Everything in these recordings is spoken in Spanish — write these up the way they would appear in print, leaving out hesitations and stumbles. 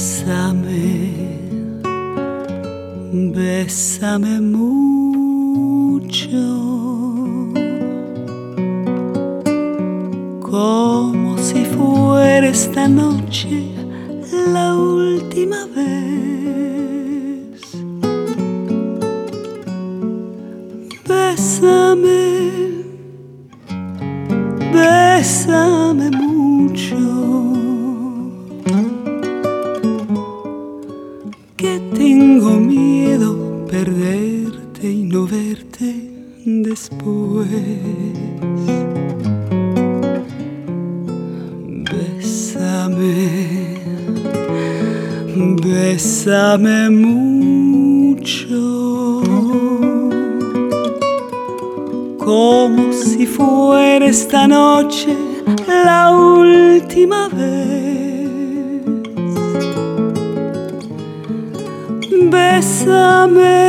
Bésame, bésame mucho, como si fuera esta noche la última vez. Bésame, bésame mucho, que tengo miedo perderte y no verte después. Bésame, bésame mucho, como si fuera esta noche la última vez. Bésame,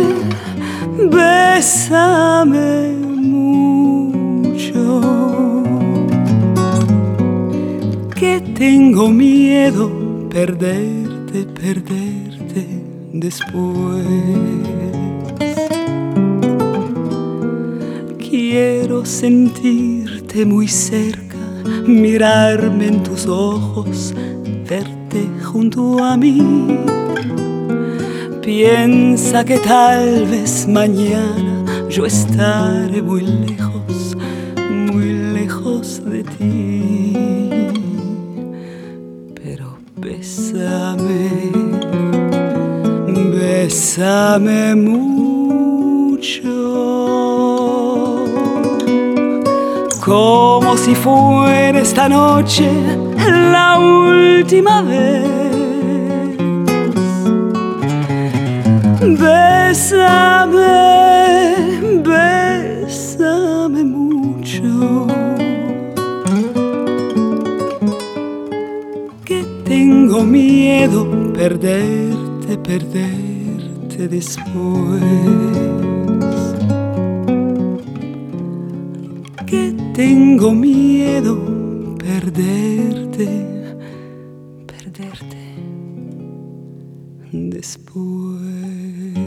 bésame mucho, que tengo miedo perderte, perderte después. Quiero sentirte muy cerca, mirarme en tus ojos, verte junto a mí. Piensa que tal vez mañana yo estaré muy lejos de ti. Pero bésame, bésame mucho, como si fuera esta noche la última vez. Bésame, bésame mucho, que tengo miedo perderte, perderte después. Que tengo miedo perderte, perderte después.